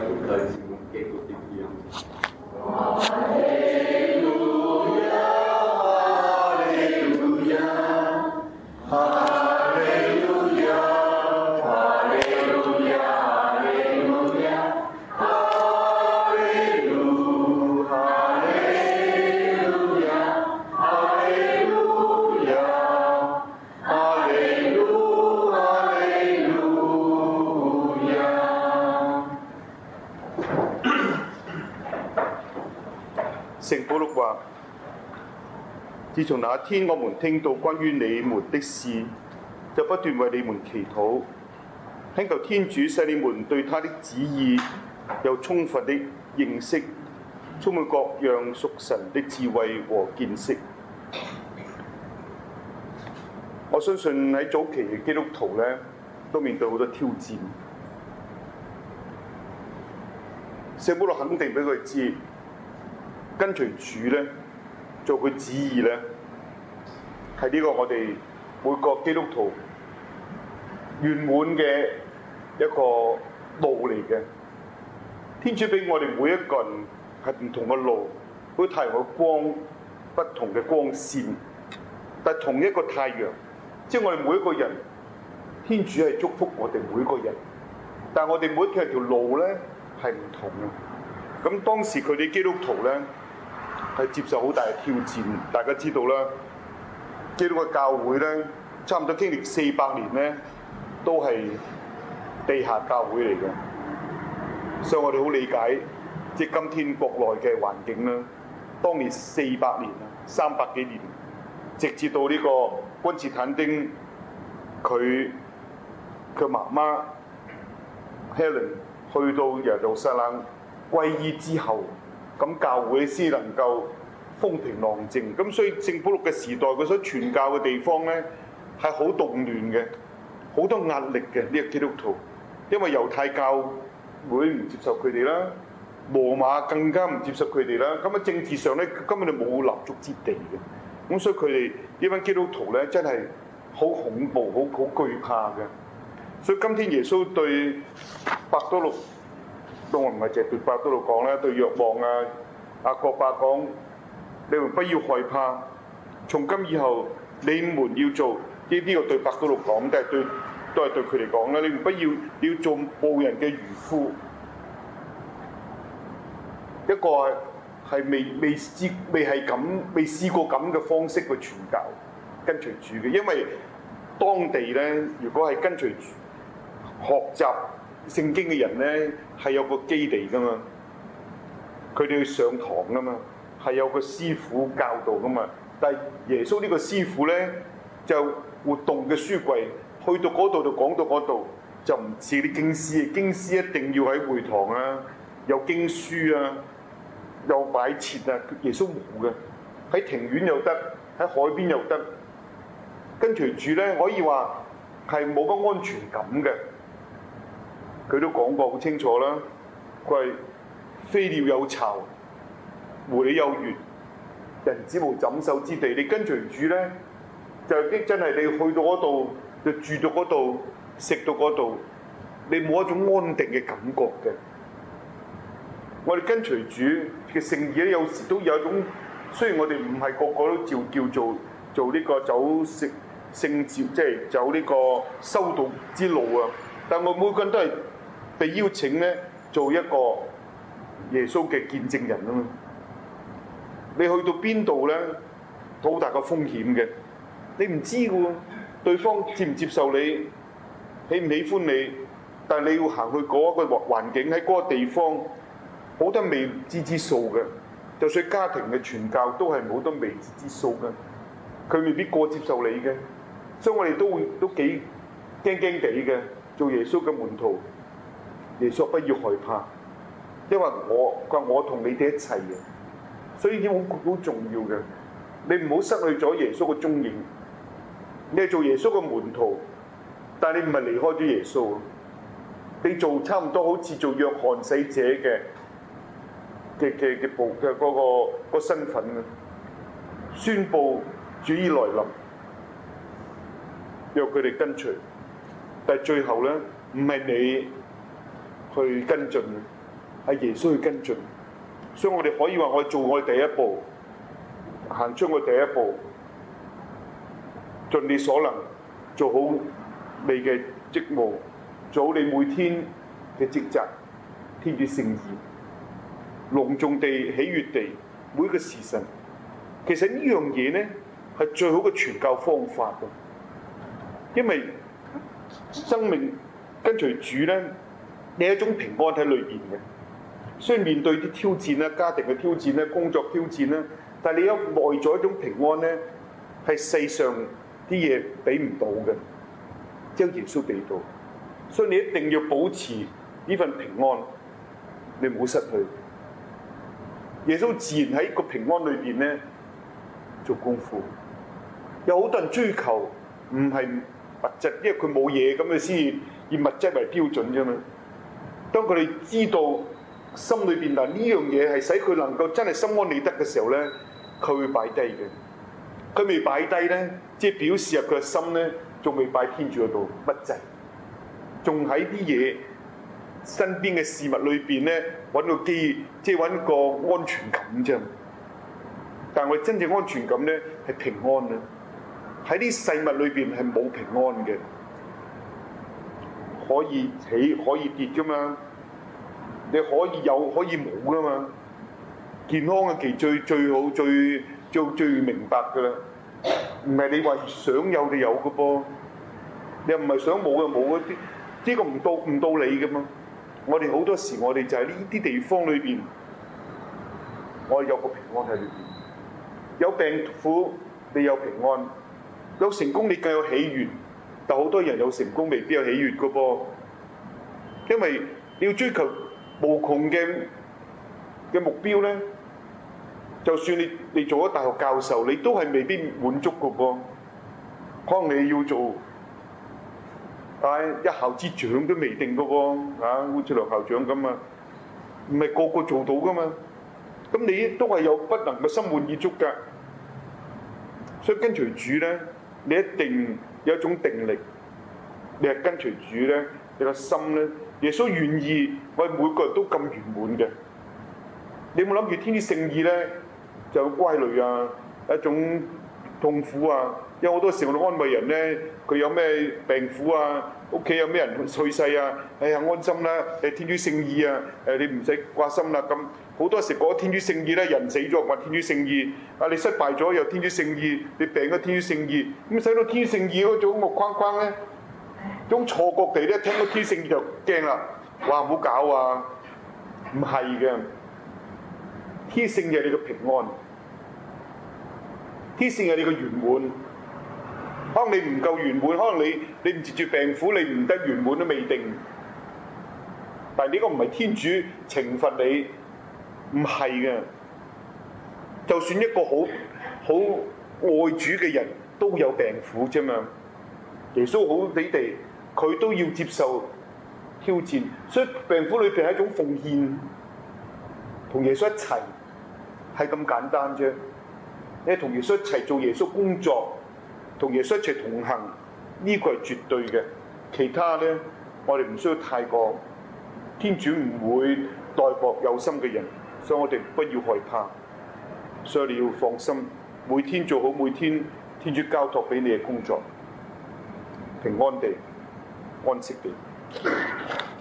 祝弟兄們基督的福音。 聖保祿話：自從那天我們聽到關於你們的事，就不斷為你們祈禱，懇求天主使你們對他的旨意有充分的認識，充滿各樣屬神的智慧和見識。我相信喺早期嘅基督徒呢，都面對好多挑戰。聖保祿肯定俾佢知。跟隨主呢，做佢旨意呢，係呢個我哋每個基督徒圓滿嘅一個路嚟嘅。天主俾我哋每一個人係唔同嘅路，好似太陽嘅光，不同嘅光線，但係同一個太陽，即係我哋每一個人，天主係祝福我哋每一個人，但係我哋每一條路呢係唔同嘅。咁當時佢哋基督徒呢，係接受好大嘅挑戰，大家知道啦。基督嘅教會咧，差唔多經歷400年咧，都係地下教會嚟嘅。所以我哋好理解，即係今天國內嘅環境啦。當年400年啊，300幾年，直至到呢個君士坦丁佢媽媽 Helen 去到耶路撒冷皈依之後。咁教會先能夠風平浪靜，咁所以聖保祿嘅時代佢所傳教嘅地方咧係好動亂嘅，好多壓力嘅呢個基督徒，因為猶太教會唔接受佢哋啦，羅馬更加唔接受佢哋啦，咁喺政治上咧根本就冇立足之地嘅，咁所以佢哋呢班基督徒咧真係好恐怖、好懼怕嘅，所以今天耶穌對伯多祿。我唔係淨係對伯多祿講啦，對若望啊、雅各伯講，你們不要害怕，從今以後你們要做呢個對伯多祿講，都係對佢哋講啦。你們不要做報人嘅漁夫，一個係未試過咁嘅方式去傳教跟隨主嘅，因為當地咧如果係跟隨主學習聖經嘅人咧係有個基地噶嘛，佢哋去上堂噶嘛，係有個師傅教導噶嘛。但係耶穌呢個師傅咧就活動嘅書櫃，去到嗰度就講到嗰度，就唔似啲經師，經師一定要喺會堂啊，有經書啊，有擺設啊。耶穌冇嘅，喺庭院又得，喺海邊又得。跟隨住咧可以話係冇乜安全感嘅。佢都講過好清楚啦，佢係飛鳥有巢，狐狸有穴，人子無枕首之地。你跟隨主咧，就真係你去到嗰度，就住到嗰度，食到嗰度，你冇一種安定嘅感覺嘅。我哋跟隨主嘅聖意咧，有時都有一種，雖然我哋唔係個個都叫做呢個走聖召，即係走呢個修道之路啊，但我每個人都係被邀請咧做一個耶穌嘅見證人啊嘛！你去到邊度咧，好大個風險嘅，你唔知嘅喎，對方接唔接受你，喜唔喜歡你，但係你要行去嗰一個環境，喺嗰個地方，好多未知之數嘅。就算家庭嘅傳教都係冇多未知之數嘅，佢未必個接受你嘅，所以我哋都幾驚驚地嘅，做耶穌嘅門徒。耶穌不要害怕，因為我同你哋一齊嘅，所以呢啲好重要嘅。你唔好失去咗耶穌嘅蹤影。你係做耶穌嘅門徒，但係你唔係離開咗耶穌。你做差唔多好似做約翰洗者嘅嗰個身份啊，宣佈主已來臨，讓佢哋跟隨。但係最後咧，唔係你去跟進， 係耶穌去跟進。所以我哋可以話我做我第一步，行出我第一步，盡你所能做好你嘅職務，做好你每天嘅職責，天主聖意，隆重地喜悅地每一個時辰。其實呢樣嘢呢係最好嘅傳教方法嘅，因為生命跟隨主呢，你有一種平安喺裏邊嘅。雖然面對啲挑戰啦，家庭嘅挑戰啦，工作挑戰啦，但係你有內在一種平安呢，係世上啲嘢俾唔到嘅，只有耶穌俾到。所以你一定要保持呢份平安，你唔好失去。耶穌自然喺個平安裏邊呢做功夫。有好多人追求唔係物質，因為佢冇嘢咁，佢先以物質為標準啫嘛。當佢哋知道心裏邊嗱呢樣嘢係使佢能夠真係心安理得嘅時候咧，佢會擺低嘅。佢未擺低咧，即係表示佢嘅心咧仲未擺天主嗰度乜滯，仲喺啲嘢身邊嘅事物裏邊咧揾個機，即係揾個安全感啫。但係我哋真正安全感咧係平安啊！喺啲世物裏邊係冇平安嘅，可以起可以跌噶嘛。你可以有可以冇噶嘛？健康嘅期最好最明白噶啦，唔係你話想有就有嘅噃，你又唔係想冇就冇嗰啲，呢個唔到你嘅嘛。我哋好多時我哋就喺呢啲地方裏邊，我哋有個平安喺裏邊，有病苦你有平安，有成功你更有喜悅，但好多人有成功未必有喜悅嘅噃，因為你要追求無窮嘅目標咧，就算你做咗大學教授，你都係未必滿足嘅噃。可能你要做一校之長都未定嘅喎，好似梁校長咁啊，唔係個個做到嘅嘛。咁你都係有不能嘅心滿意足㗎。所以跟隨主咧，你一定有一種定力。你係跟隨主咧，你個心咧。耶穌願意我哋每個人都咁圓滿嘅，你有冇諗住天主聖意咧就有乖戾啊，一種痛苦啊？有好多時我哋安慰人咧，佢有咩病苦啊，屋企有咩人去世啊，哎呀安心啦，天主聖意啊，你唔使掛心啦。咁好多時講天主聖意咧，人死咗話天主聖意，你失敗咗又天主聖意，你病咗天主聖意，咁使到天主聖意嗰種個框框咧。種錯覺地咧，聽到天聖意就驚啦！哇，唔好搞啊！唔係嘅，天聖意係你嘅平安，天聖意係你嘅圓滿。可能你唔夠圓滿，可能你唔接住病苦，你唔得圓滿都未定。但係呢個唔係天主懲罰你，唔係嘅。就算一個好愛主嘅人都有病苦啫嘛。耶穌好你哋。佢都要接受挑戰，所以病苦裏邊係一種奉獻，同耶穌一齊係咁簡單啫。你同耶穌一齊做耶穌工作，同耶穌一齊同行，呢個係絕對嘅。其他咧，我哋唔需要太過，天主唔會待薄有心嘅人，所以我哋不要害怕。所以你要放心，每天做好每天天主交託俾你嘅工作，平安地。安息地。